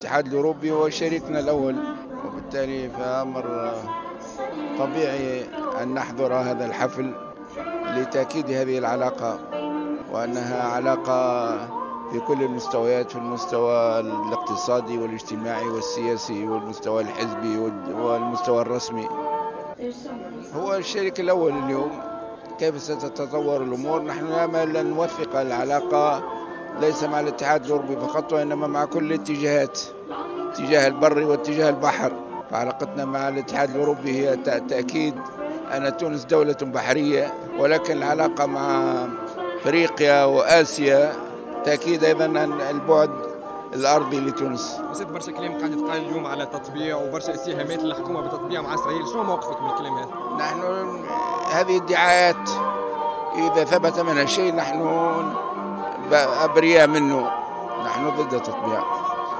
الاتحاد الأوروبي هو شريكنا الأول، وبالتالي فأمر طبيعي أن نحضر هذا الحفل لتأكيد هذه العلاقة، وأنها علاقة في كل المستويات، في المستوى الاقتصادي والاجتماعي والسياسي والمستوى الحزبي والمستوى الرسمي. هو الشريك الأول اليوم. كيف ستتطور الأمور؟ نحن نأمل أن نوثق العلاقة ليس مع الاتحاد الأوروبي فقط، وإنما مع كل الاتجاهات، اتجاه البر واتجاه البحر. فعلاقتنا مع الاتحاد الأوروبي هي تأكيد أن تونس دولة بحرية، ولكن العلاقة مع أفريقيا وآسيا تأكيد أيضا البعد الأرضي لتونس. بس برشا كلام قاعد يتقال اليوم على تطبيع وبرشا اتهامات للحكومة بتطبيع مع إسرائيل، شنو موقفك من الكلام هذا؟ نحن هذه ادعاءات، إذا ثبت منها شيء نحن أبرياء منه، نحن ضد التطبيع.